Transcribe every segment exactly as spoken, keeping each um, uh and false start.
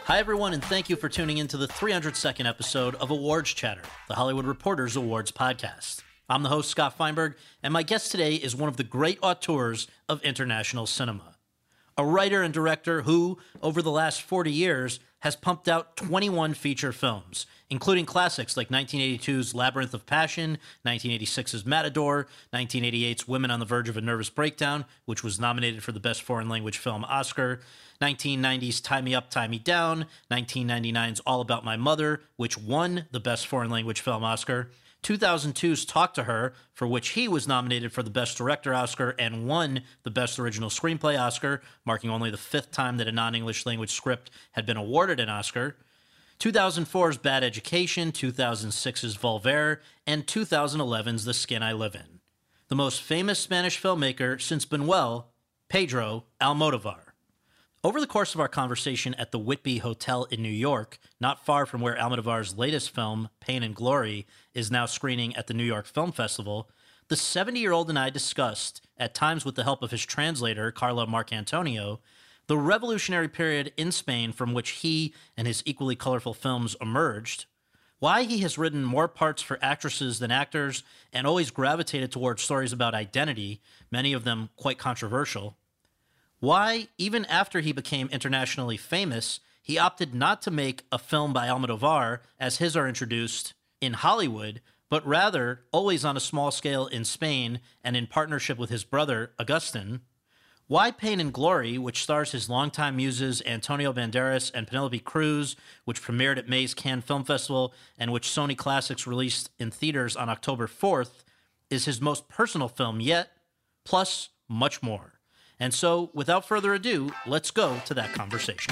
Hi, everyone, and thank you for tuning in to the three hundred second episode of Awards Chatter, the Hollywood Reporter's awards podcast. I'm the host, Scott Feinberg, and my guest today is one of the great auteurs of international cinema. A writer and director who, over the last forty years, has pumped out twenty-one feature films, including classics like nineteen eighty-two's Labyrinth of Passion, nineteen eighty-six's Matador, nineteen eighty-eight's Women on the Verge of a Nervous Breakdown, which was nominated for the Best Foreign Language Film Oscar, nineteen ninety's Tie Me Up, Tie Me Down, nineteen ninety-nine's All About My Mother, which won the Best Foreign Language Film Oscar, two thousand two's Talk to Her, for which he was nominated for the Best Director Oscar and won the Best Original Screenplay Oscar, marking only the fifth time that a non-English language script had been awarded an Oscar, two thousand four's Bad Education, two thousand six's Volver, and two thousand eleven's The Skin I Live In. The most famous Spanish filmmaker since Buñuel, Pedro Almodóvar. Over the course of our conversation at the Whitby Hotel in New York, not far from where Almodóvar's latest film, Pain and Glory, is now screening at the New York Film Festival, the seventy-year-old and I discussed, at times with the help of his translator, Carlo Marcantonio, the revolutionary period in Spain from which he and his equally colorful films emerged, why he has written more parts for actresses than actors and always gravitated towards stories about identity, many of them quite controversial, why, even after he became internationally famous, he opted not to make a film by Almodóvar, as his are introduced, in Hollywood, but rather always on a small scale in Spain and in partnership with his brother, Agustin. Why Pain and Glory, which stars his longtime muses Antonio Banderas and Penelope Cruz, which premiered at May's Cannes Film Festival and which Sony Classics released in theaters on October fourth, is his most personal film yet, plus much more. And so, without further ado, let's go to that conversation.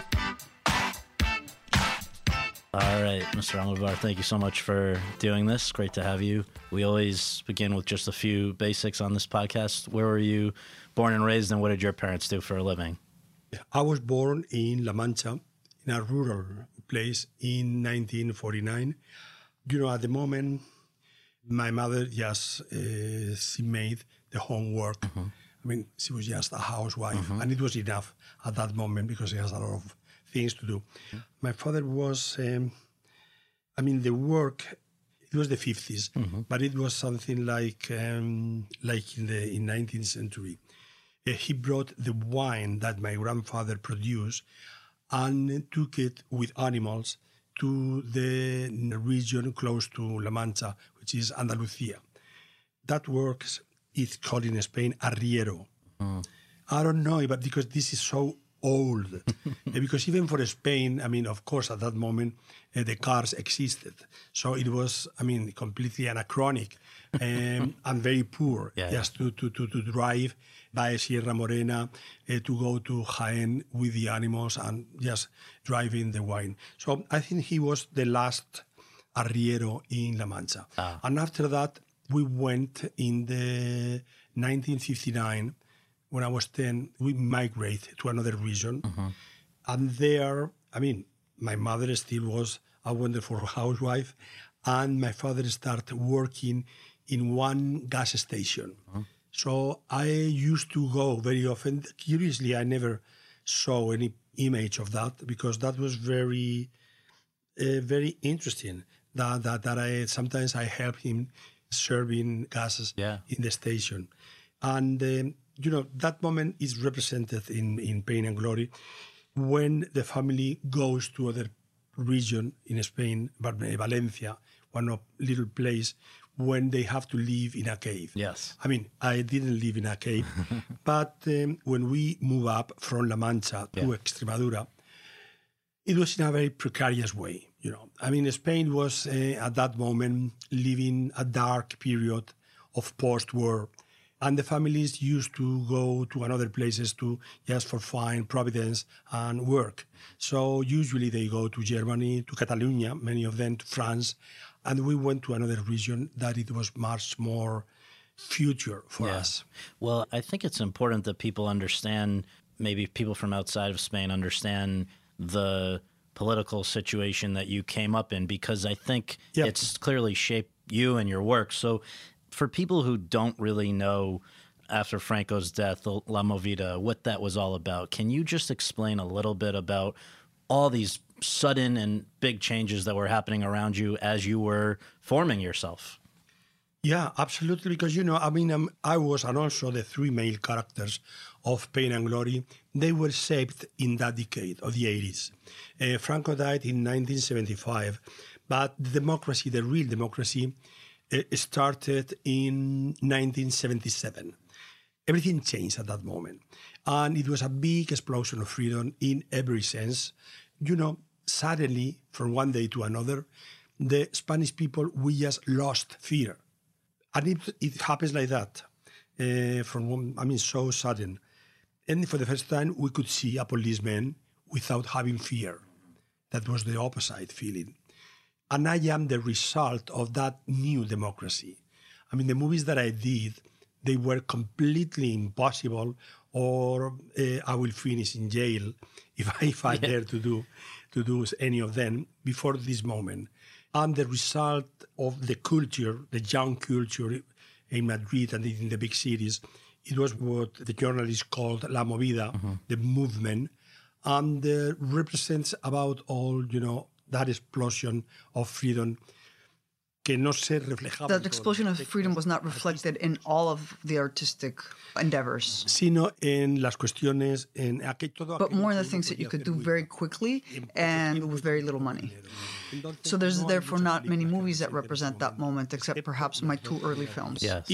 All right, Mister Almodóvar, thank you so much for doing this. Great to have you. We always begin with just a few basics on this podcast. Where were you born and raised, and what did your parents do for a living? I was born in La Mancha, in a rural place, in nineteen forty-nine. You know, at the moment, my mother just uh, she made the homework. Mm-hmm. I mean, she was just a housewife, mm-hmm. and it was enough at that moment because she has a lot of things to do. Mm-hmm. My father was, um, I mean, the work, it was the fifties, mm-hmm. but it was something like um, like in the in nineteenth century. Uh, he brought the wine that my grandfather produced and took it with animals to the region close to La Mancha, which is Andalusia. That works. It's called in Spain arriero. Mm. I don't know, but because this is so old. Because even for Spain, I mean, of course, at that moment, uh, the cars existed. So it was, I mean, completely anachronic um, and very poor yeah, just yeah. To, to, to drive by Sierra Morena, uh, to go to Jaén with the animals and just driving the wine. So I think he was the last arriero in La Mancha. Ah. And after that, we went in the nineteen fifty-nine, when I was ten, we migrated to another region. Mm-hmm. And there, I mean, my mother still was a wonderful housewife, and my father started working in one gas station. Mm-hmm. So I used to go very often. Curiously, I never saw any image of that because that was very, uh, very interesting. That, that, that I sometimes I helped him serving gases yeah. in the station. And, um, you know, that moment is represented in, in Pain and Glory when the family goes to other region in Spain, Valencia, one of little place, when they have to live in a cave. Yes. I mean, I didn't live in a cave, but um, when we move up from La Mancha to yeah. Extremadura, it was in a very precarious way. You know, I mean, Spain was uh, at that moment living a dark period of post-war, and the families used to go to another places to just for find providence and work. So usually they go to Germany, to Catalonia, many of them to France, and we went to another region that it was much more future for yeah. us. Well, I think it's important that people understand, maybe people from outside of Spain understand the political situation that you came up in, because I think yep. it's clearly shaped you and your work. So for people who don't really know, after Franco's death, La Movida, what that was all about, can you just explain a little bit about all these sudden and big changes that were happening around you as you were forming yourself. Yeah, absolutely. Because, you know, I mean, um, I was, and also the three male characters of Pain and Glory, they were shaped in that decade of the eighties. Uh, Franco died in nineteen seventy-five, but the democracy, the real democracy, uh, started in nineteen seventy-seven. Everything changed at that moment. And it was a big explosion of freedom in every sense. You know, suddenly, from one day to another, the Spanish people, we just lost fear. And it, it happens like that, uh, from one, I mean, so sudden. And for the first time, we could see a policeman without having fear. That was the opposite feeling. And I am the result of that new democracy. I mean, the movies that I did, they were completely impossible, or uh, I will finish in jail if I, if I yeah. dare to do, to do any of them before this moment. And the result of the culture, the young culture in Madrid and in the big cities, it was what the journalists called La Movida, mm-hmm. the movement, and uh, represents about all, you know, that explosion of freedom. That explosion of freedom was not reflected in all of the artistic endeavors, sino en las cuestiones, en but more in the things that you could do very quickly and with very little money. So there's therefore not many movies that represent that moment, except perhaps my two early films. Yes.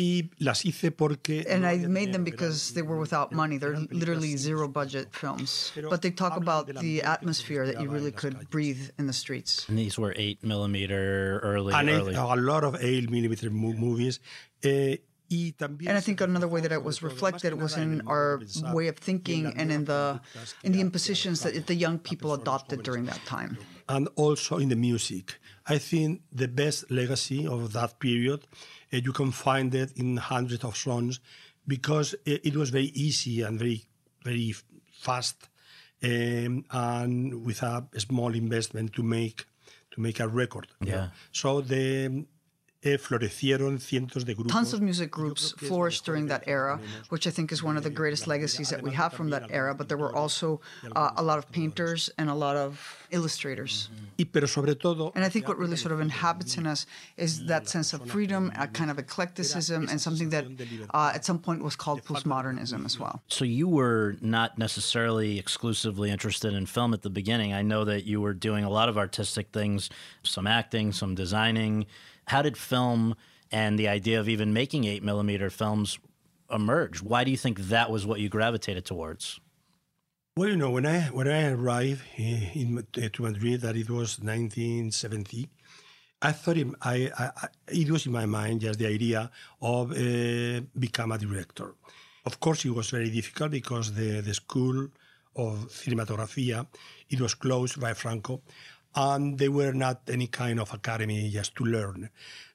And I made them because they were without money. They're literally zero-budget films. But they talk about the atmosphere that you really could breathe in the streets. And these were eight millimeter early, and early. A lot of eight millimeter movies. Uh, And I think another way that it was reflected was in our way of thinking and in the in the impositions that the young people adopted during that time. And also in the music. I think the best legacy of that period, uh, you can find it in hundreds of songs, because it, it was very easy and very, very fast, um, and with a small investment to make to make a record. Yeah. So the Eh, florecieron cientos de grupos. Tons of music groups flourished during that era, which I think is one of the greatest legacies that we have from that era. But there were also uh, a lot of painters and a lot of illustrators. Y pero sobre todo, and I think what really sort of inhabits in us is that sense of freedom, a kind of eclecticism, and something that uh, at some point was called postmodernism as well. So you were not necessarily exclusively interested in film at the beginning. I know that you were doing a lot of artistic things, some acting, some designing. How did film and the idea of even making eight millimeter films emerge? Why do you think that was what you gravitated towards? Well, you know, when I when I arrived in, in to Madrid, that it was nineteen seventy, I thought it, I, I, it was in my mind just the idea of uh, become a director. Of course, it was very difficult because the, the school of cinematografía, it was closed by Franco. And they were not any kind of academy just to learn.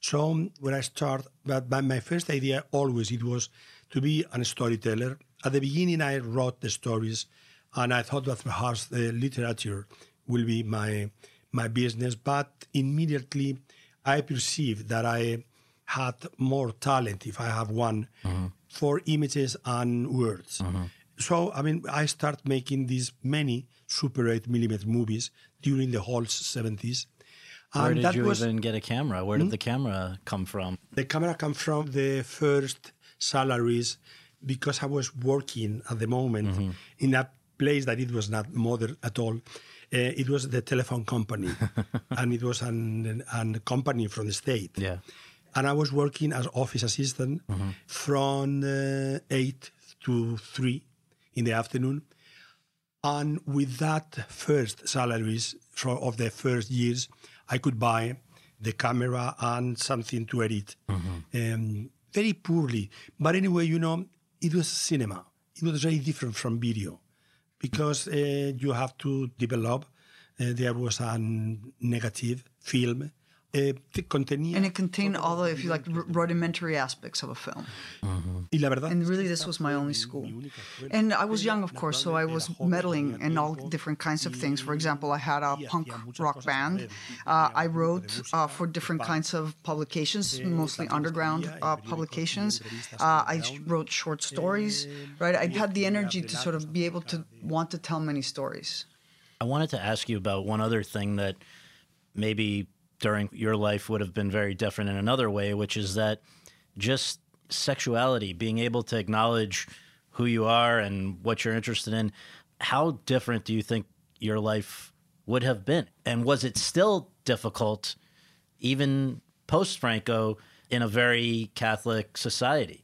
So when I started, but, but my first idea always it was to be a storyteller. At the beginning, I wrote the stories, and I thought that perhaps the literature will be my my business. But immediately, I perceived that I had more talent, if I have one, mm-hmm. for images and words. Mm-hmm. So, I mean, I started making these many Super eight millimeter movies during the whole seventies. And Where did that you was, even get a camera? Where did hmm? the camera come from? The camera came from the first salaries, because I was working at the moment mm-hmm. in a place that it was not modern at all. Uh, it was the telephone company, and it was an, an company from the state. Yeah. And I was working as office assistant mm-hmm. from uh, eight to three in the afternoon. And with that first salaries for, of the first years, I could buy the camera and something to edit. Mm-hmm. Um, very poorly. But anyway, you know, it was cinema. It was very different from video, because uh, you have to develop. Uh, there was a negative film. Uh, and it contained all the, if you like, r- rudimentary aspects of a film. Mm-hmm. Y la verdad, and really, this was my only school. And I was young, of course, so I was meddling in all different kinds of things. For example, I had a punk rock band. Uh, I wrote uh, for different kinds of publications, mostly underground uh, publications. Uh, I wrote short stories, right? I had the energy to sort of be able to want to tell many stories. I wanted to ask you about one other thing that maybe during your life would have been very different in another way, which is that just sexuality, being able to acknowledge who you are and what you're interested in. How different do you think your life would have been? And was it still difficult, even post-Franco, in a very Catholic society?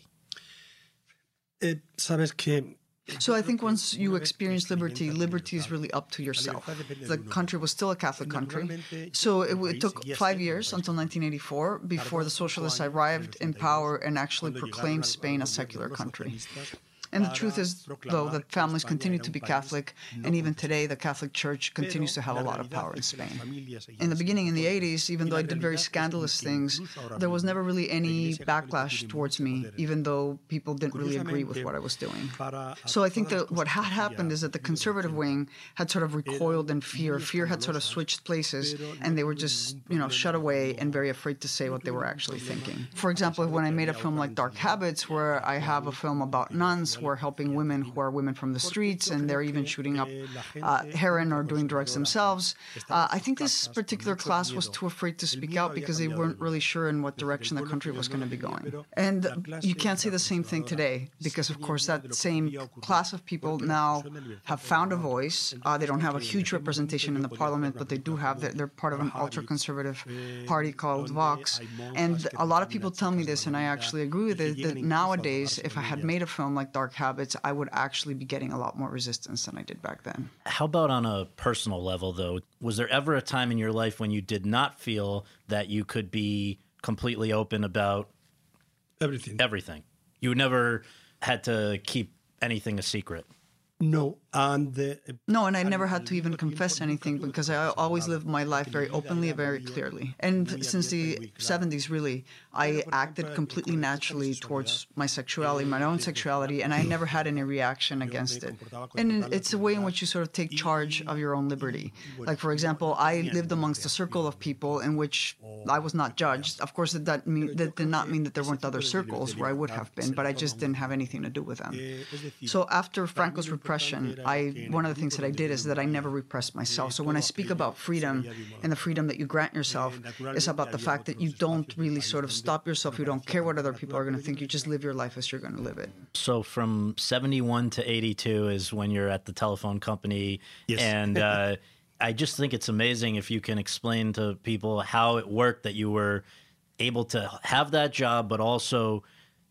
Eh, sabes que So I think once you experience liberty, liberty is really up to yourself. The country was still a Catholic country. So it, it took five years until nineteen eighty-four before the socialists arrived in power and actually proclaimed Spain a secular country. And the truth is, though, that families continue to be Catholic, and even today the Catholic Church continues to have a lot of power in Spain. In the beginning, in the eighties, even though I did very scandalous things, there was never really any backlash towards me, even though people didn't really agree with what I was doing. So I think that what had happened is that the conservative wing had sort of recoiled in fear. Fear had sort of switched places, and they were just, you know, shut away and very afraid to say what they were actually thinking. For example, when I made a film like Dark Habits, where I have a film about nuns who are helping women who are women from the streets, and they're even shooting up uh, heroin or doing drugs themselves. Uh, I think this particular class was too afraid to speak out because they weren't really sure in what direction the country was going to be going. And you can't say the same thing today because, of course, that same class of people now have found a voice. Uh, they don't have a huge representation in the parliament, but they do have, they're, they're part of an ultra-conservative party called Vox. And a lot of people tell me this, and I actually agree with it, that nowadays, if I had made a film like Dark Habits, I would actually be getting a lot more resistance than I did back then. How about on a personal level, though? Was there ever a time in your life when you did not feel that you could be completely open about everything? Everything. You never had to keep anything a secret? No, and uh, no, and I never had to even confess anything because I always lived my life very openly and very clearly. And since the seventies, really, I acted completely naturally towards my sexuality, my own sexuality, and I never had any reaction against it. And it's a way in which you sort of take charge of your own liberty. Like, for example, I lived amongst a circle of people in which I was not judged. Of course, that, that, mean, that did not mean that there weren't other circles where I would have been, but I just didn't have anything to do with them. So after Franco's repression, I, one of the things that I did is that I never repressed myself. So when I speak about freedom and the freedom that you grant yourself, it's about the fact that you don't really sort of stop yourself. You don't care what other people are going to think. You just live your life as you're going to live it. So from seventy-one to eighty-two is when you're at the telephone company. Yes. And uh, I just think it's amazing if you can explain to people how it worked that you were able to have that job, but also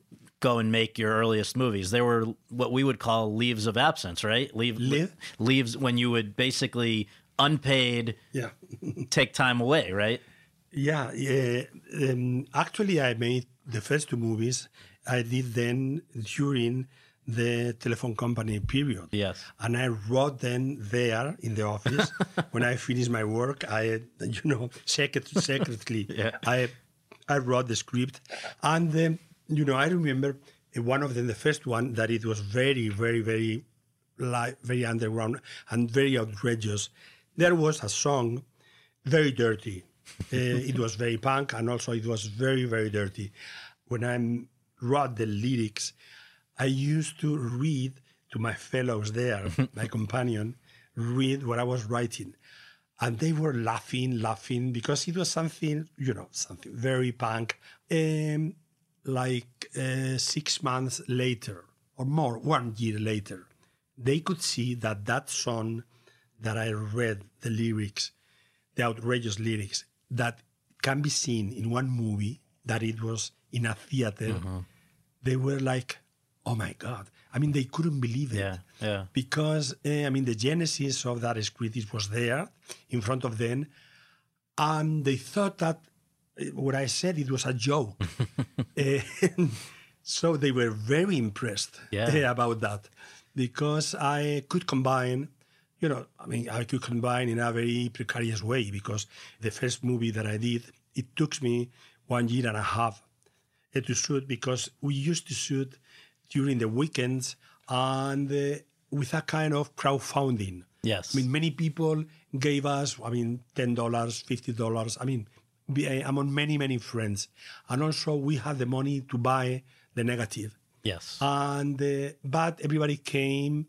go and make your earliest movies. They were what we would call leaves of absence, right? Leave, Leave? Leaves when you would basically unpaid yeah. take time away, right? Yeah. yeah. Um, actually, I made the first two movies. I did them during the telephone company period. Yes. And I wrote them there in the office. When I finished my work, I, you know, secret, secretly, yeah. I, I wrote the script. And um, you know, I remember one of them, the first one, that it was very, very, very, live, very underground and very outrageous. There was a song, very dirty. uh, it was very punk, and also it was very, very dirty. When I wrote the lyrics, I used to read to my fellows there, my companion, read what I was writing. And they were laughing, laughing, because it was something, you know, something very punk. Um, like uh, six months later, or more, one year later, they could see that that song that I read, the lyrics, the outrageous lyrics, that can be seen in one movie, that it was in a theater, mm-hmm. They were like, oh my God. I mean, they couldn't believe it. Yeah, yeah. Because, uh, I mean, the genesis of that script, it was there in front of them, and they thought that what I said, it was a joke. uh, so they were very impressed yeah. uh, about that, because I could combine, you know, I mean, I could combine in a very precarious way, because the first movie that I did, it took me one year and a half uh, to shoot, because we used to shoot during the weekends and uh, with a kind of crowdfunding. Yes. I mean, many people gave us, I mean, ten dollars, fifty dollars. I mean, among many, many friends. And also we had the money to buy the negative. Yes. And uh, but everybody came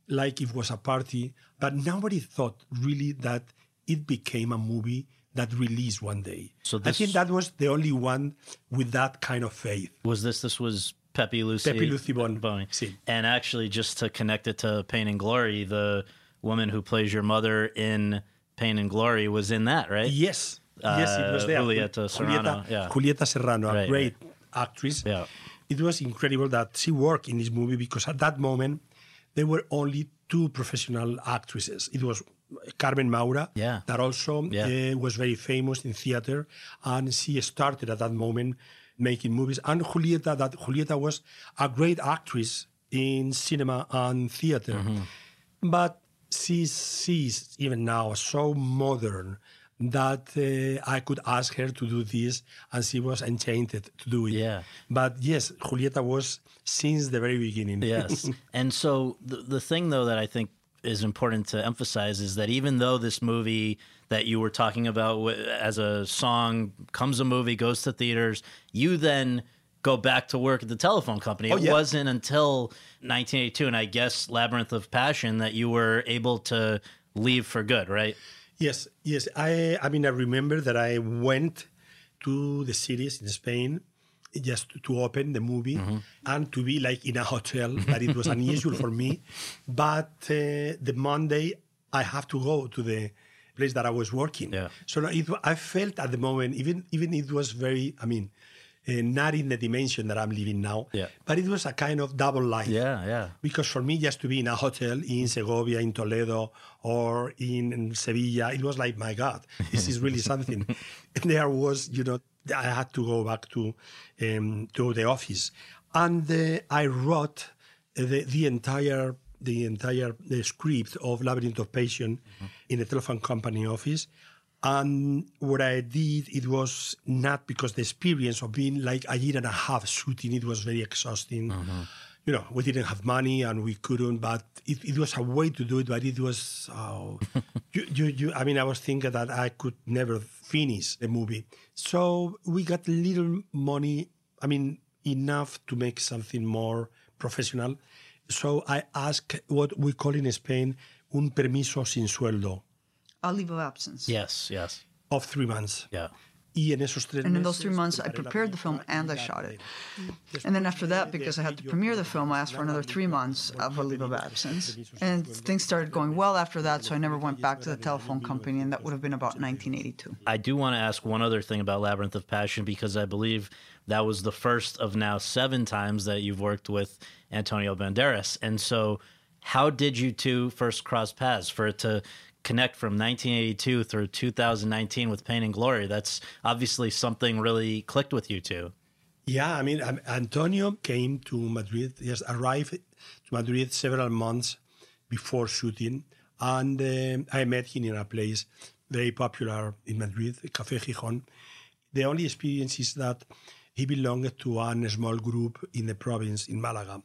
like it was a party, but nobody thought really that it became a movie that released one day. So I think that was the only one with that kind of faith. Was this, this was Pepe Lucy? Pepe Lucy Bon. Boney. Sí. And actually, just to connect it to Pain and Glory, the woman who plays your mother in Pain and Glory was in that, right? Yes. Uh, yes, it was there. Julieta Serrano. Julieta, yeah. Julieta Serrano, a Right, great right. actress. Yeah. It was incredible that she worked in this movie because at that moment, there were only two professional actresses. It was Carmen Maura, yeah. that also yeah. uh, was very famous in theater, and she started at that moment making movies. And Julieta, that Julieta was a great actress in cinema and theater, mm-hmm. but she's, she's even now so modern that uh, I could ask her to do this, and she was enchanted to do it. Yeah. But yes, Julieta was since the very beginning. Yes. And so the, the thing, though, that I think is important to emphasize is that even though this movie that you were talking about as a song comes a movie, goes to theaters, you then go back to work at the telephone company. Oh, it yeah. wasn't until nineteen eighty-two, and I guess Labyrinth of Passion, that you were able to leave for good, right? Yes, yes. I, I mean, I remember that I went to the cities in Spain just to open the movie mm-hmm. and to be like in a hotel, that it was unusual for me. But uh, the Monday, I have to go to the place that I was working. Yeah. So it, I felt at the moment, even even it was very, I mean, uh, not in the dimension that I'm living now, yeah. but it was a kind of double life. Yeah, yeah. Because for me, just to be in a hotel in Segovia, in Toledo, or in, in Sevilla, it was like, my God, this is really something. And there was, you know, I had to go back to um, to the office, and uh, I wrote the, the entire the entire the script of Labyrinth of Passion mm-hmm. in the telephone company office. And what I did, it was not because the experience of being like a year and a half shooting, it was very exhausting. Mm-hmm. You know, we didn't have money and we couldn't, but it, it was a way to do it, but it was, oh, you, you, you, I mean, I was thinking that I could never finish the movie. So we got little money, I mean, enough to make something more professional. So I asked what we call in Spain, un permiso sin sueldo. A leave of absence. Yes, yes. Of three months. Yeah. Y en esos tres and in those three months, I prepared the film and I shot it. And then after that, because I had to premiere the film, I asked for another three months of a leave of absence. And things started going well after that, so I never went back to the telephone company, and that would have been about nineteen eighty-two. I do want to ask one other thing about Labyrinth of Passion, because I believe that was the first of now seven times that you've worked with Antonio Banderas. And so how did you two first cross paths for it to connect from nineteen eighty-two through two thousand nineteen with Pain and Glory? That's obviously something really clicked with you two. Yeah, I mean, um, Antonio came to Madrid, he has arrived to Madrid several months before shooting, and uh, I met him in a place very popular in Madrid, Café Gijón. The only experience is that he belonged to a small group in the province, in Malaga,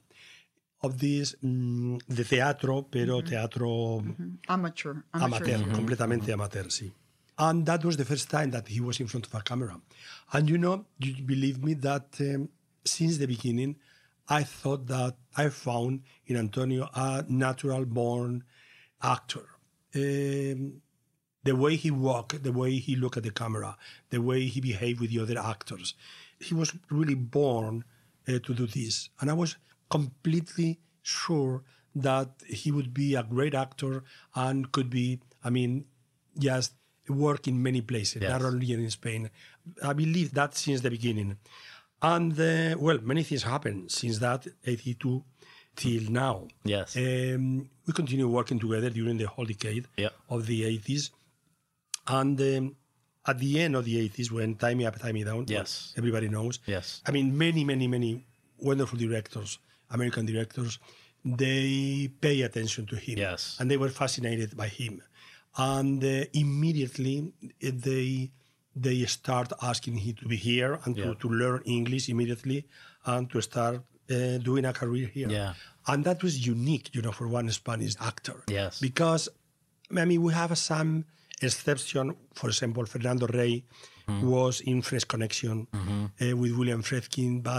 of this, um, de teatro, pero mm-hmm. teatro... Mm-hmm. Amateur. Amateur, amateur. Mm-hmm. completamente mm-hmm. amateur, sí. And that was the first time that he was in front of a camera. And you know, you believe me that um, since the beginning, I thought that I found in Antonio a natural-born actor. Um, the way he walked, the way he looked at the camera, the way he behaved with the other actors. He was really born uh, to do this. And I was completely sure that he would be a great actor and could be, I mean, just work in many places, yes. not only in Spain. I believe that since the beginning. And, uh, well, many things happened since that, eighty-two till now. Yes. Um, we continue working together during the whole decade yep. of the eighties. And um, at the end of the eighties, when Tie Me Up, Tie Me Down, yes. well, everybody knows. Yes. I mean, many, many, many wonderful directors, American directors, they pay attention to him. Yes. And they were fascinated by him. And uh, immediately they they start asking him to be here and yeah. to, to learn English immediately and to start uh, doing a career here. Yeah. And that was unique, you know, for one Spanish actor. Yes. Because, I mean, we have some exception. For example, Fernando Rey mm-hmm. was in Fresh Connection mm-hmm. uh, with William Friedkin, but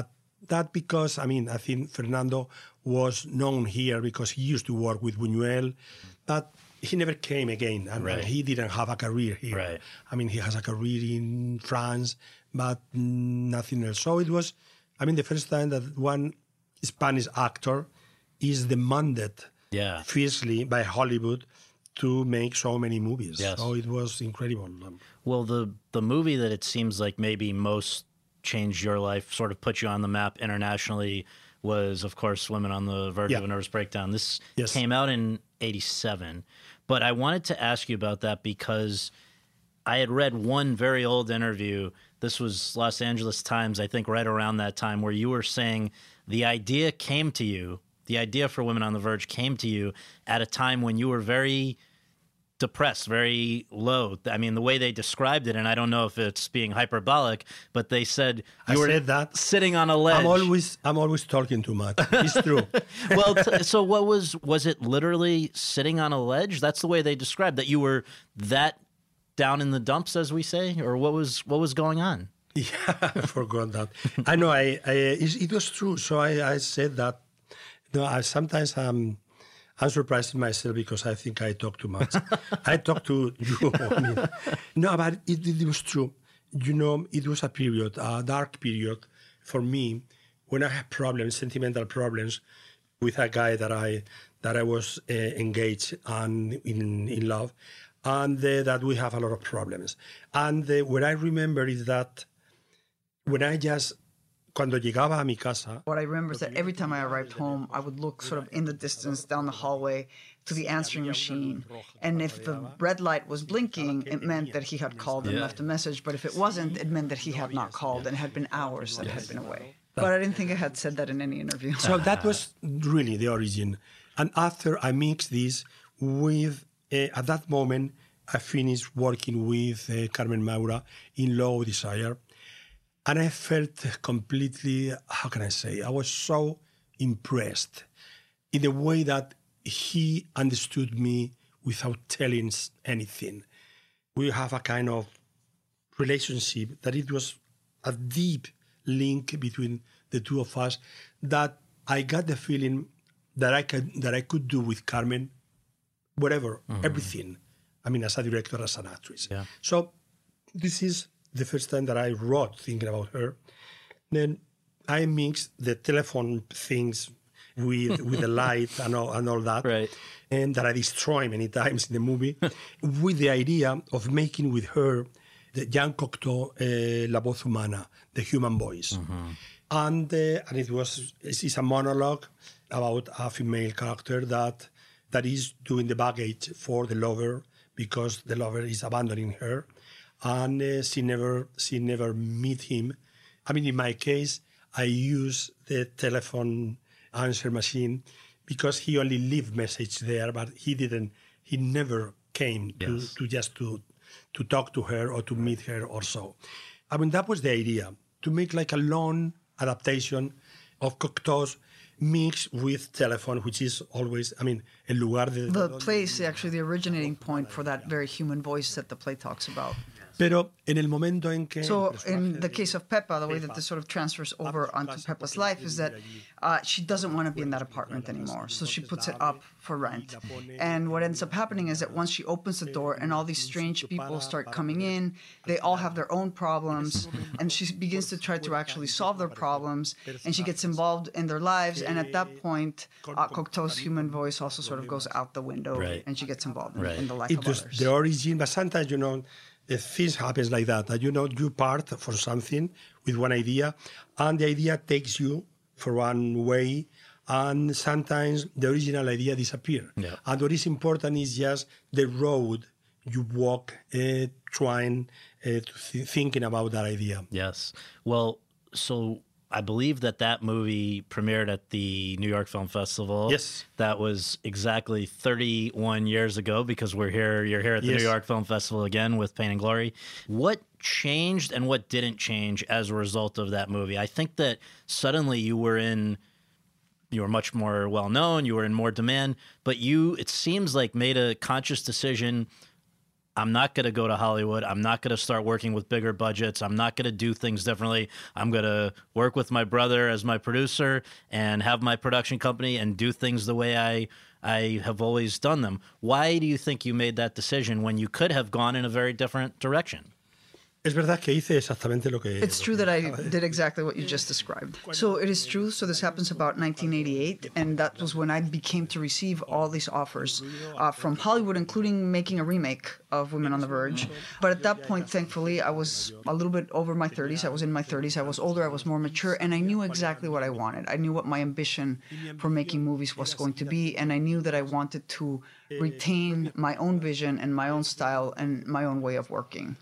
that because, I mean, I think Fernando was known here because he used to work with Buñuel, but he never came again, and Right. he didn't have a career here. Right. I mean, he has a career in France, but nothing else. So it was, I mean, the first time that one Spanish actor is demanded Yeah. fiercely by Hollywood to make so many movies. Yes. So it was incredible. Well, the the movie that it seems like maybe most changed your life, sort of put you on the map internationally, was, of course, Women on the Verge Yeah. of a Nervous Breakdown. This Yes. came out in eighty-seven. But I wanted to ask you about that because I had read one very old interview. This was Los Angeles Times, I think, right around that time, where you were saying the idea came to you, the idea for Women on the Verge came to you at a time when you were very depressed, very low. I mean, the way they described it, and I don't know if it's being hyperbolic, but they said I you were said that. sitting on a ledge. I'm always, I'm always talking too much. It's true. Well, t- so what was was it literally sitting on a ledge? That's the way they described that you were that down in the dumps, as we say, or what was what was going on? Yeah, I forgot that. I know. I, I it, it was true. So I, I said that. No, I sometimes I'm, I'm surprised in myself because I think I talk too much. I talk to you. I mean, no, but it, it was true. You know, it was a period, a dark period for me, when I had problems, sentimental problems, with a guy that I that I was uh, engaged and in in love, and uh, that we have a lot of problems. And uh, what I remember is that when I just, cuando llegaba a mi casa, What I remember is that every time I arrived home, I would look sort of in the distance down the hallway to the answering machine. And if the red light was blinking, it meant that he had called and Yeah. left a message. But if it wasn't, it meant that he had not called and it had been hours that had been away. But I didn't think I had said that in any interview. so that was really the origin. And after I mixed this with, uh, at that moment, I finished working with uh, Carmen Maura in Low Desire. And I felt completely, how can I say, I was so impressed in the way that he understood me without telling s- anything. We have a kind of relationship that it was a deep link between the two of us that I got the feeling that I could, that I could do with Carmen whatever, everything. I mean, as a director, as an actress. Yeah. So this is the first time that I wrote thinking about her. Then I mixed the telephone things with with the light and all, and all that, Right. and that I destroy many times in the movie, with the idea of making with her the Jean Cocteau, uh, La Voz Humana, the human voice. And, uh, and it was, it's a monologue about a female character that that is doing the baggage for the lover because the lover is abandoning her, and uh, she never she never meet him. I mean, in my case, I use the telephone answer machine because he only leave message there, but he didn't. He never came to, Yes. to just to to talk to her or to meet her or so. I mean, that was the idea, to make like a long adaptation of Cocteau's mixed with telephone, which is always, I mean, el lugar de... The play is actually the originating point for that very human voice that the play talks about. Pero en el momento en que... So in the case of Pepa, the way that this sort of transfers over onto Pepa's life is that uh, she doesn't want to be in that apartment anymore. So she puts it up for rent. And what ends up happening is that once she opens the door and all these strange people start coming in, they all have their own problems. And she begins to try to actually solve their problems. And she gets involved in their lives. And at that point, uh, Cocteau's human voice also sort of goes out the window. Right. And she gets involved in, Right. in the life it of was others. the origin, but sometimes, you know, the things happens like that, that, you know, you part for something with one idea, and the idea takes you for one way, and sometimes the original idea disappears. Yeah. And what is important is just the road you walk, uh, trying uh, to th- thinking about that idea. Yes. Well, so I believe that that movie premiered at the New York Film Festival. Yes. That was exactly thirty-one years ago, because we're here, you're here at the Yes. New York Film Festival again with Pain and Glory. What changed and what didn't change as a result of that movie? I think that suddenly you were in, you were much more well-known, you were in more demand, but you, it seems like, made a conscious decision. I'm not going to go to Hollywood. I'm not going to start working with bigger budgets. I'm not going to do things differently. I'm going to work with my brother as my producer and have my production company and do things the way I I have always done them. Why do you think you made that decision when you could have gone in a very different direction? Es verdad que hice exactamente lo que... It's true that I did exactly what you just described. So it is true. So this happens about nineteen eighty-eight, and that was when I became to receive all these offers uh, from Hollywood, including making a remake of Women on the Verge. But at that point, thankfully, I was a little bit over my thirties. I was in my thirties. I was older. I was more mature, and I knew exactly what I wanted. I knew what my ambition for making movies was going to be, and I knew that I wanted to retain my own vision and my own style and my own way of working.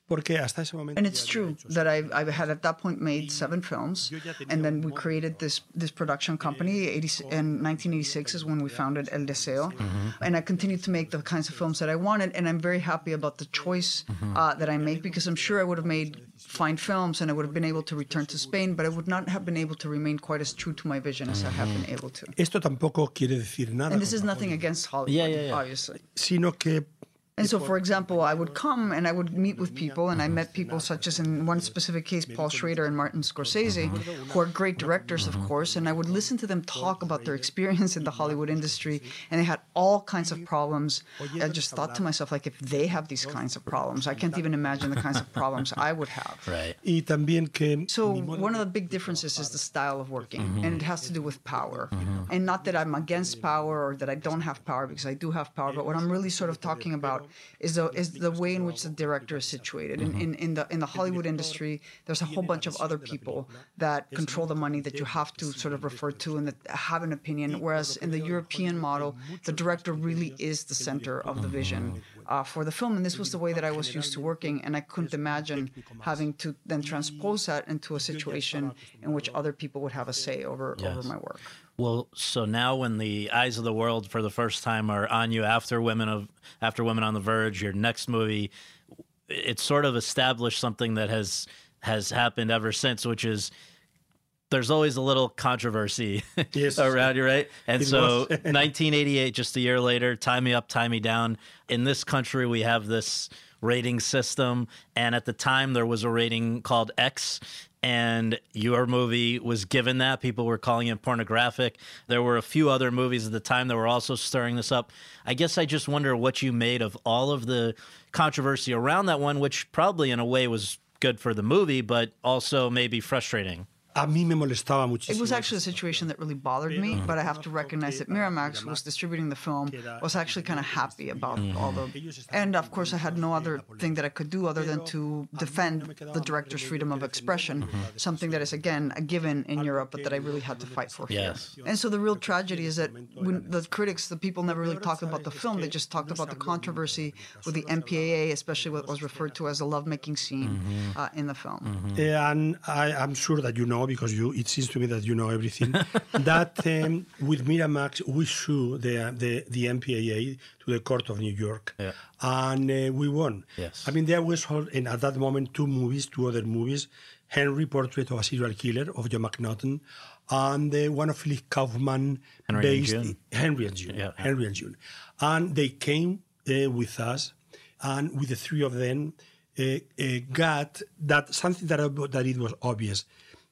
And it's true that I, I had at that point made seven films, and then we created this this production company. eighty, in nineteen eighty-six is when we founded El Deseo, mm-hmm. and I continued to make the kinds of films that I wanted, and I'm very happy about the choice mm-hmm. uh, that I made, because I'm sure I would have made fine films and I would have been able to return to Spain, but I would not have been able to remain quite as true to my vision as mm-hmm. I have been able to. Esto tampoco quiere decir nada. And this is nothing against Hollywood, yeah, yeah, yeah. obviously. Sino que And so, for example, I would come and I would meet with people, and I met people such as, in one specific case, Paul Schrader and Martin Scorsese, who are great directors, of course, and I would listen to them talk about their experience in the Hollywood industry, and they had all kinds of problems. I just thought to myself, like, if they have these kinds of problems, I can't even imagine the kinds of problems I would have. Right. Y también que So one of the big differences is the style of working, mm-hmm. and it has to do with power. Mm-hmm. And not that I'm against power or that I don't have power, because I do have power, but what I'm really sort of talking about is the is the way in which the director is situated. In, in, in the in the Hollywood industry, there's a whole bunch of other people that control the money that you have to sort of refer to and that have an opinion, whereas in the European model, the director really is the center of the vision uh, for the film. And this was the way that I was used to working, and I couldn't imagine having to then transpose that into a situation in which other people would have a say over, yes. over my work. Well, so now when the eyes of the world for the first time are on you after Women of after Women on the Verge, your next movie, it's sort of established something that has has happened ever since, which is there's always a little controversy yes. around you, right? And it so nineteen eighty-eight, just a year later, Tie Me Up, Tie Me Down. In this country, we have this rating system, and at the time there was a rating called X, and your movie was given that. People were calling it pornographic. There were a few other movies at the time that were also stirring this up. I guess I just wonder what you made of all of the controversy around that one, which probably in a way was good for the movie, but also maybe frustrating. A mí me molestaba muchísimo. It was actually a situation that really bothered me, but I have to recognize that Miramax, who was distributing the film, was actually kind of happy about mm-hmm. all the... And, of course, I had no other thing that I could do other than to defend the director's freedom of expression, mm-hmm. something that is, again, a given in Europe, but that I really had to fight for yes. here. And so the real tragedy is that when the critics, the people never really talked about the film. They just talked about the controversy with the M P A A, especially what was referred to as a lovemaking scene mm-hmm. uh, in the film. Mm-hmm. And I, I'm sure that you know, because you, it seems to me that you know everything, that um, with Miramax, we sued the, the, the M P A A to the Court of New York, yeah. and uh, we won. Yes. I mean, there was, and at that moment, two movies, two other movies, Henry, Portrait of a Serial Killer, of John McNaughton, and uh, one of Philip Kaufman, Henry based and June. Henry and June. Yeah. Henry and June. And they came uh, with us, and with the three of them, uh, uh, got that something that, that it was obvious.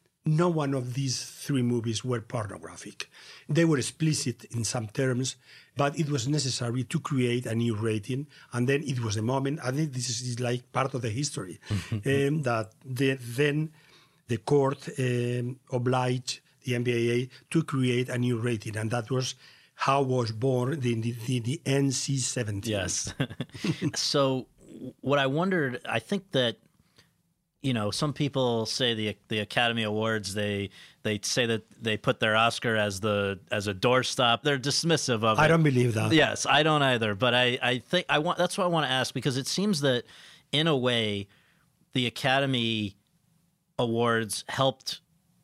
No one of these three movies were pornographic. They were explicit in some terms, but it was necessary to create a new rating. And then it was a moment, I think this is like part of the history, um, that the, then the court um, obliged the M P A A to create a new rating. And that was how was born the, the, the N C seventeen. Yes. So what I wondered, I think that, you know, some people say the the Academy Awards, they they say that they put their Oscar as the as a doorstop. They're dismissive of it. I don't believe that. Yes, I don't either. But I, I think I want that's what I want to ask, because it seems that in a way the Academy Awards helped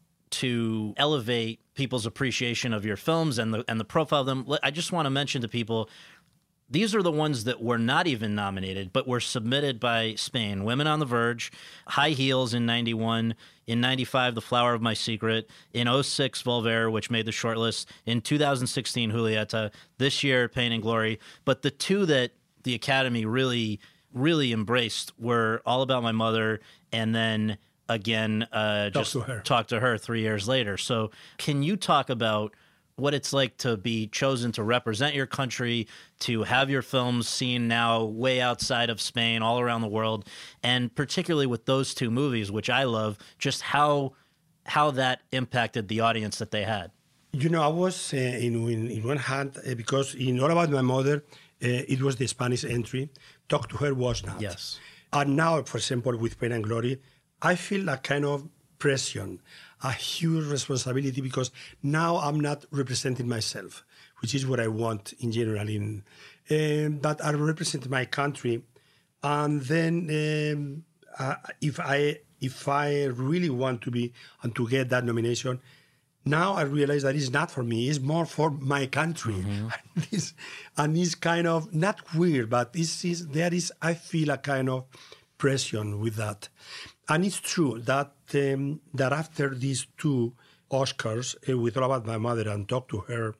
to elevate people's appreciation of your films and the and the profile of them. I just want to mention to people, these are the ones that were not even nominated, but were submitted by Spain. Women on the Verge, High Heels in ninety-one, in ninety-five, The Flower of My Secret, in oh six, Volver, which made the shortlist, in two thousand sixteen, Julieta, this year, Pain and Glory. But the two that the Academy really really embraced were All About My Mother, and then again, uh, Talk just to Her. Talk to Her three years later. So can you talk about what it's like to be chosen to represent your country, to have your films seen now way outside of Spain, all around the world, and particularly with those two movies, which I love, just how how that impacted the audience that they had? You know, I was uh, in, in in one hand uh, because in All About My Mother, uh, it was the Spanish entry. Talk to Her was not. Yes. And now, for example, with Pain and Glory, I feel a kind of pressure, a huge responsibility, because now I'm not representing myself, which is what I want in general. In, um, but I represent my country, and then um, uh, if I if I really want to be and to get that nomination, now I realize that it's not for me; it's more for my country, mm-hmm. and, it's, and it's kind of not weird, but it's, it's, there is I feel a kind of pressure with that. And it's true that um, that after these two Oscars, uh, with All About My Mother and Talk to Her,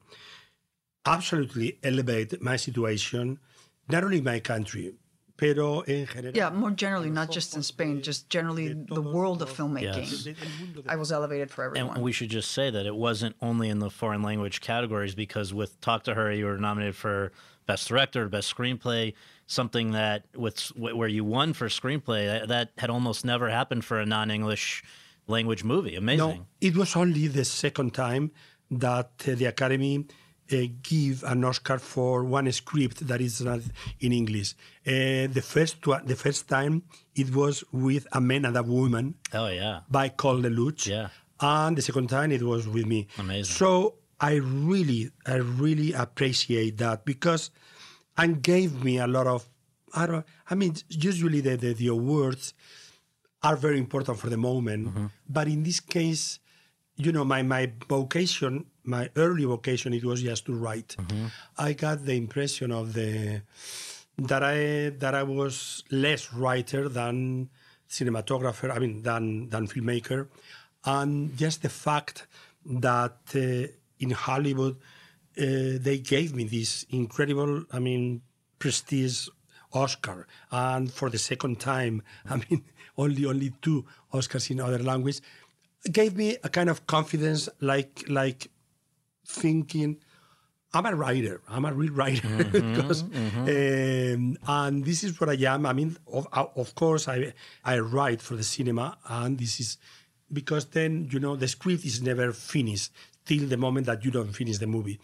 absolutely elevate my situation, not only in my country, pero en general. Yeah, more generally, not just in Spain, just generally the world of filmmaking. Yes. I was elevated for everyone. And we should just say that it wasn't only in the foreign language categories, because with Talk to Her, you were nominated for Best Director, Best Screenplay, something that with where you won for screenplay, that, that had almost never happened for a non-English language movie. Amazing. No, it was only the second time that uh, the Academy uh, give an Oscar for one script that is not in English. Uh, the first the first time it was with A Man and a Woman. Oh yeah. By Col Lelouch. Yeah. And the second time it was with me. Amazing. So I really, I really appreciate that, because and gave me a lot of, I don't, I mean, usually the, the, the awards are very important for the moment, mm-hmm. but in this case, you know, my, my vocation, my early vocation, it was just to write. Mm-hmm. I got the impression of the, that I, that I was less writer than cinematographer, I mean, than, than filmmaker. And just the fact that uh, in Hollywood, Uh, they gave me this incredible, I mean, prestige Oscar, and for the second time, I mean, only only two Oscars in other language, gave me a kind of confidence, like like thinking, I'm a writer, I'm a real writer, mm-hmm, because, mm-hmm. Um, and this is what I am. I mean, of, of course, I I write for the cinema, and this is because then, you know, the script is never finished till the moment that you don't finish the movie.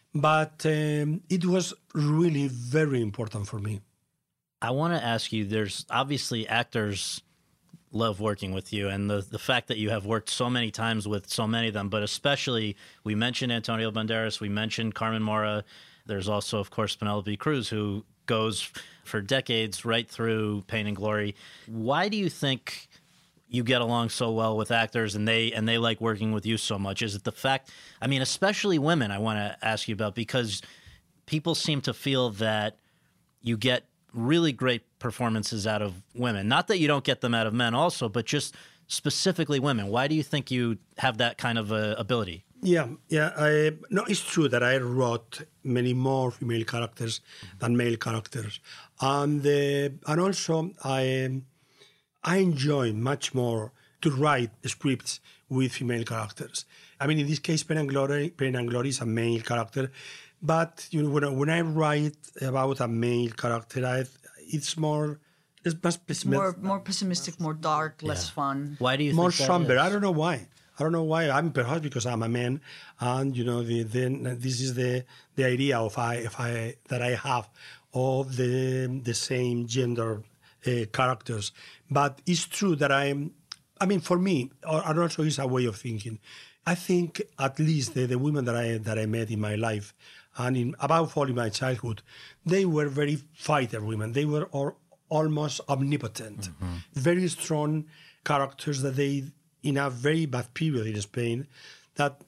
But um, it was really very important for me. I want to ask you, there's obviously actors love working with you, and the, the fact that you have worked so many times with so many of them, but especially we mentioned Antonio Banderas, we mentioned Carmen Maura. There's also, of course, Penelope Cruz, who goes for decades right through Pain and Glory. Why do you think you get along so well with actors and they and they like working with you so much? Is it the fact, I mean, especially women, I want to ask you about, because people seem to feel that you get really great performances out of women. Not that you don't get them out of men also, but just specifically women. Why do you think you have that kind of uh, ability? Yeah, yeah. I, no, it's true that I wrote many more female characters than male characters. And, uh, and also I... I enjoy much more to write scripts with female characters. I mean, in this case, Pain and Glory, Pain and Glory is a male character, but you know, when I, when I write about a male character, I, it's more, it's pessimistic, more, more pessimistic, more dark, yeah. less fun. Why do you more think somber? That is? I don't know why. I don't know why. I'm perhaps because I'm a man, and you know, the, then this is the the idea of I if I that I have of the the same gender. Uh, characters, but it's true that I'm. I mean, for me, or, and also it's a way of thinking. I think at least the, the women that I that I met in my life, and in above all in my childhood, they were very fighter women. They were all, almost omnipotent, mm-hmm. very strong characters that they, in a very bad period in Spain, that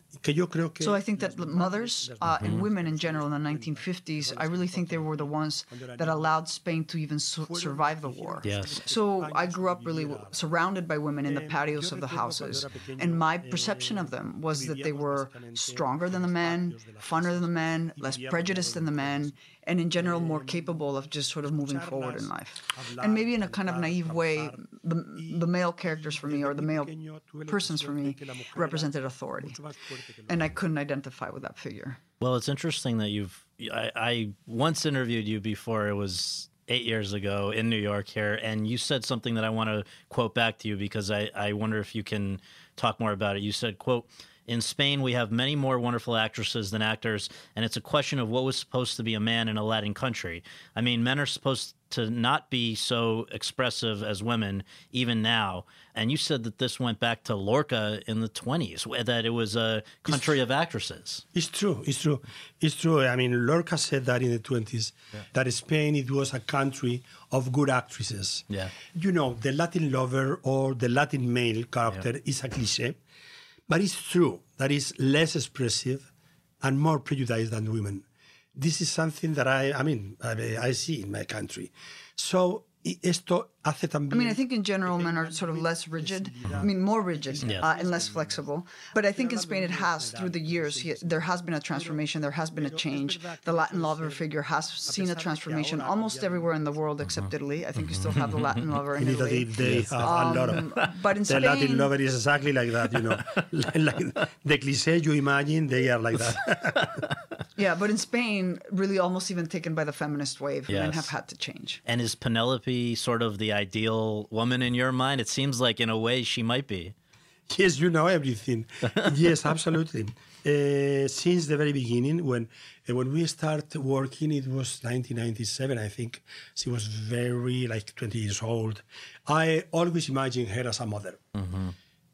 que yo creo que So I think that mothers uh, and women in general in the nineteen fifties, I really think they were the ones that allowed Spain to even su- survive the war. Yes. So I grew up really surrounded by women in the patios of the houses. And my perception of them was that they were stronger than the men, funner than the men, less prejudiced than the men, and in general more capable of just sort of moving forward in life. And maybe in a kind of naive way, the, the male characters for me, or the male persons for me, represented authority. And I couldn't identify with that figure. Well, it's interesting that you've, I, I once interviewed you before, it was eight years ago in New York here, and you said something that I want to quote back to you because I, I wonder if you can talk more about it. You said, quote, "In Spain, we have many more wonderful actresses than actors, and it's a question of what was supposed to be a man in a Latin country. I mean, men are supposed to not be so expressive as women, even now." And you said that this went back to Lorca in the twenties, that it was a country of actresses. It's true, it's true. It's true. I mean, Lorca said that in the twenties, yeah. that Spain, it was a country of good actresses. Yeah. You know, the Latin lover or the Latin male character yeah. is a cliché. But it's true that is less expressive and more prejudiced than women. This is something that I, I mean, I, I see in my country. So, esto hace también... I mean, I think in general men are sort of less rigid. I mean, more rigid yes. uh, and less flexible. But I think in Spain it has, through the years, he, there has been a transformation, there has been a change. The Latin lover figure has seen a transformation almost everywhere in the world except Italy. I think you still have the Latin lover in Italy. They have um, a lot of... But in Spain... The Latin lover is exactly like that, you know. Like the cliché you imagine, they are like that. Yeah, but in Spain, really almost even taken by the feminist wave, yes. men have had to change. And is Penelope sort of the ideal woman in your mind? It seems like in a way she might be. Yes, you know everything. Yes, absolutely. Uh, since the very beginning, when uh, when we started working, it was nineteen ninety-seven, I think. She was very, like, twenty years old. I always imagined her as a mother. Mm-hmm.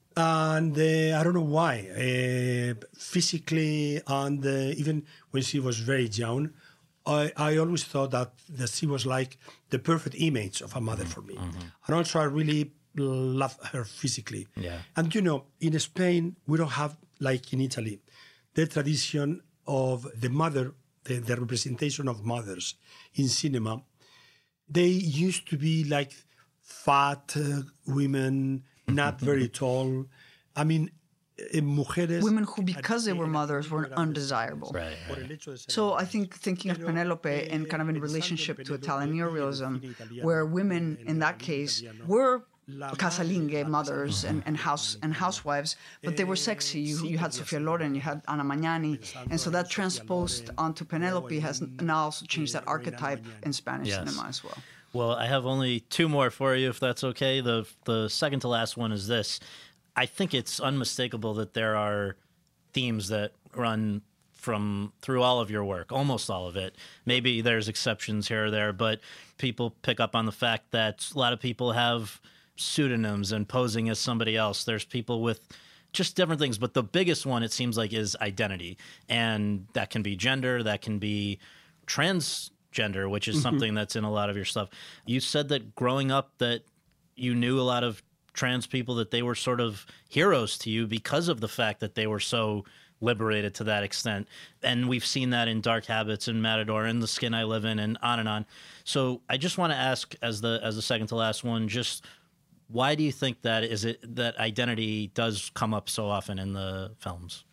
And uh, I don't know why. Uh, physically and uh, even when she was very young, I, I always thought that, that she was like the perfect image of a mother for me. Mm-hmm. And also I really love her physically. Yeah. And, you know, in Spain, we don't have, like in Italy, the tradition of the mother, the, the representation of mothers in cinema. They used to be like fat uh, women, not very tall. I mean, mujeres... Women who, because they were mothers, were undesirable. Right, right. So I think thinking of Penelope and kind of in relationship to Italian neorealism, where women, in that case, were casalingue mothers and, and house and housewives, but they were sexy. You, you had Sofia Loren, you had Ana Magnani, and so that transposed onto Penelope has now also changed that archetype in Spanish yes. cinema as well. Well, I have only two more for you, if that's okay. The the second to last one is this. I think it's unmistakable that there are themes that run from through all of your work, almost all of it. Maybe there's exceptions here or there, but people pick up on the fact that a lot of people have pseudonyms and posing as somebody else. There's people with just different things, but the biggest one, it seems like, is identity. And that can be gender, that can be trans gender, which is something that's in a lot of your stuff. You said that growing up that you knew a lot of trans people, that they were sort of heroes to you because of the fact that they were so liberated to that extent. And we've seen that in Dark Habits and Matador and The Skin I Live In and on and on. So I just want to ask, as the as the second to last one, just why do you think that is it that identity does come up so often in the films?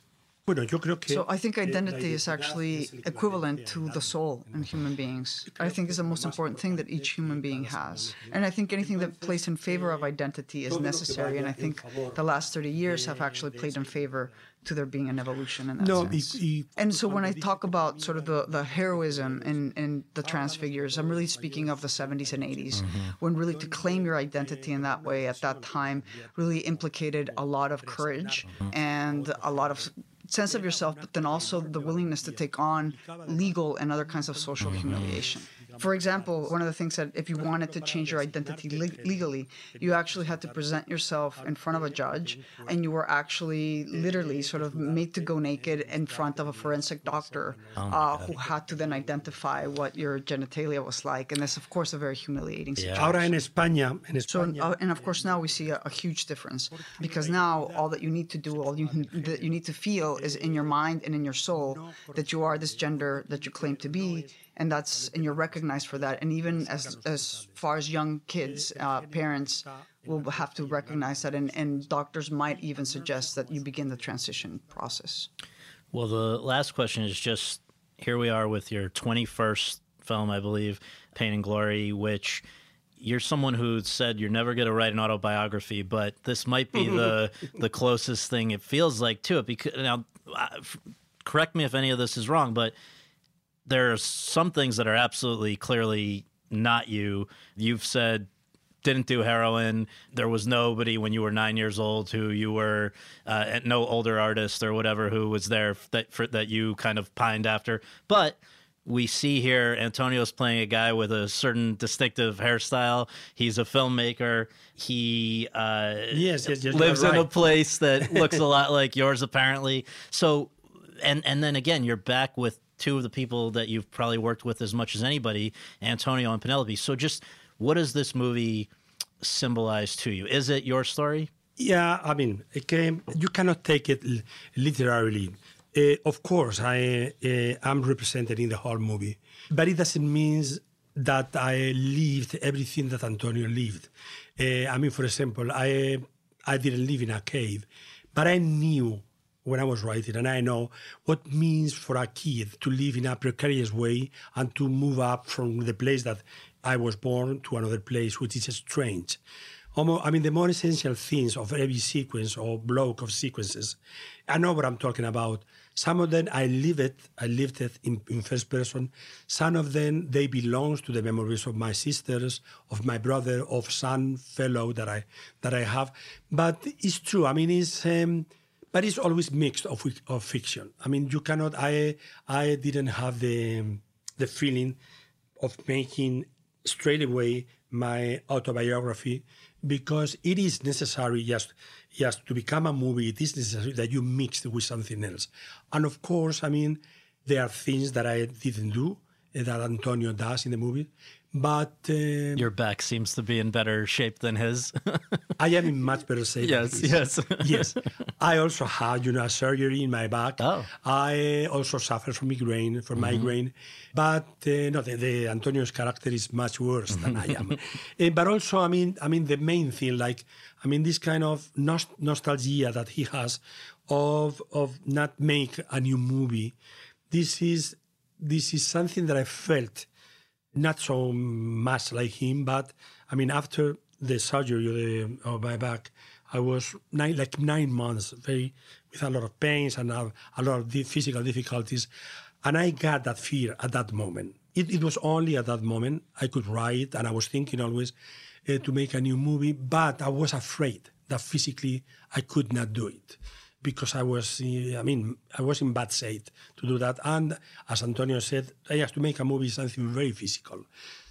So I think identity is actually equivalent to the soul in human beings. I think it's the most important thing that each human being has. And I think anything that plays in favor of identity is necessary. And I think the last thirty years have actually played in favor to there being an evolution in that no, sense. It, it, and so when I talk about sort of the, the heroism in, in the trans figures, I'm really speaking of the seventies and eighties, mm-hmm. when really to claim your identity in that way at that time really implicated a lot of courage mm-hmm. and a lot of sense of yourself, but then also the willingness to take on legal and other kinds of social mm-hmm. humiliation. For example, one of the things that if you wanted to change your identity le- legally, you actually had to present yourself in front of a judge, and you were actually literally sort of made to go naked in front of a forensic doctor uh, who had to then identify what your genitalia was like. And that's, of course, a very humiliating situation. Ahora en España, en España. So, uh, and of course, now we see a, a huge difference, because now all that you need to do, all you that you need to feel is in your mind and in your soul that you are this gender that you claim to be, and that's and you're recognized for that. And even as as far as young kids, uh, parents will have to recognize that, and, and doctors might even suggest that you begin the transition process. Well, the last question is just, here we are with your twenty-first film, I believe, Pain and Glory, which you're someone who said you're never going to write an autobiography, but this might be the the closest thing it feels like to it. Because now, correct me if any of this is wrong, but there are some things that are absolutely clearly not you. You've said didn't do heroin. There was nobody when you were nine years old who you were, uh, no older artist or whatever who was there that for, that you kind of pined after. But we see here Antonio's playing a guy with a certain distinctive hairstyle. He's a filmmaker. He uh, yes, yes, yes, lives right. in a place that looks a lot like yours, apparently. So, and and then again, you're back with two of the people that you've probably worked with as much as anybody, Antonio and Penelope. So just what does this movie symbolize to you? Is it your story? Yeah, I mean, okay, you cannot take it l- literally. Uh, of course, I uh, am represented in the whole movie, but it doesn't mean that I lived everything that Antonio lived. Uh, I mean, for example, I I didn't live in a cave, but I knew when I was writing, and I know what it means for a kid to live in a precarious way and to move up from the place that I was born to another place, which is strange. Almost, I mean, the more essential things of every sequence or block of sequences, I know what I'm talking about. Some of them I live it, I lived it in, in first person. Some of them, they belong to the memories of my sisters, of my brother, of some fellow that I that I have. But it's true. I mean, it's um, but it's always mixed of of fiction. I mean, you cannot. I I didn't have the the feeling of making straight away my autobiography, because it is necessary just, just to become a movie. It is necessary that you mix it with something else. And of course, I mean, there are things that I didn't do that Antonio does in the movie. But uh, your back seems to be in better shape than his. I am in much better shape. Yes, yes, yes. I also had, you know, a surgery in my back. Oh. I also suffer from migraine, from mm-hmm. migraine. But uh, no, the, the Antonio's character is much worse than I am. uh, but also, I mean, I mean, the main thing, like, I mean, this kind of nost- nostalgia that he has of of not make a new movie. This is this is something that I felt. Not so much like him, but I mean, after the surgery of, the, of my back, I was nine, like nine months, very with a lot of pains and a, a lot of physical difficulties, and I got that fear at that moment. It, it was only at that moment I could write, and I was thinking always uh, to make a new movie, but I was afraid that physically I could not do it. Because I was, I mean, I was in bad state to do that. And as Antonio said, I have to make a movie something very physical.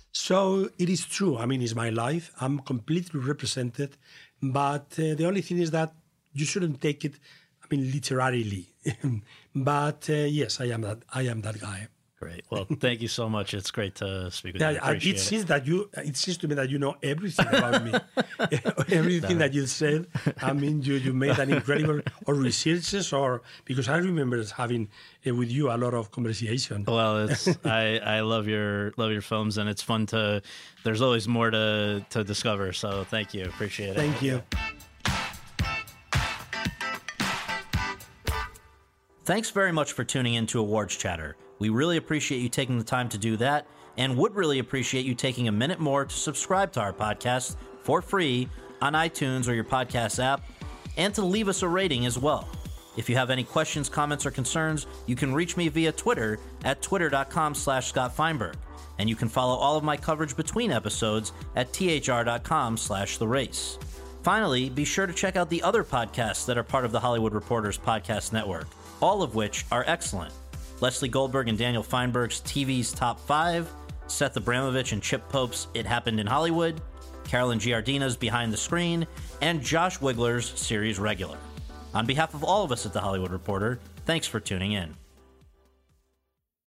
So it is true. I mean, it's my life. I'm completely represented. But uh, the only thing is that you shouldn't take it, I mean, literally. But uh, yes, I am that. I am that guy. Great. Well, thank you so much. It's great to speak with yeah, you. I appreciate it seems it. that you. It seems to me that you know everything about me. Everything no. that you said. I mean, you, you made an incredible or researches or because I remember having uh, with you a lot of conversation. Well, it's I, I love your love your films, and it's fun to. There's always more to to discover. So thank you. Appreciate it. Thank you. Thanks very much for tuning in to Awards Chatter. We really appreciate you taking the time to do that, and would really appreciate you taking a minute more to subscribe to our podcast for free on iTunes or your podcast app, and to leave us a rating as well. If you have any questions, comments, or concerns, you can reach me via Twitter at twitter.com slash Scott Feinberg, and you can follow all of my coverage between episodes at thr.com slash The Race. Finally, be sure to check out the other podcasts that are part of the Hollywood Reporters Podcast Network, all of which are excellent. Leslie Goldberg and Daniel Feinberg's T V's Top five, Seth Abramovich and Chip Pope's It Happened in Hollywood, Carolyn Giardina's Behind the Screen, and Josh Wigler's Series Regular. On behalf of all of us at The Hollywood Reporter, thanks for tuning in.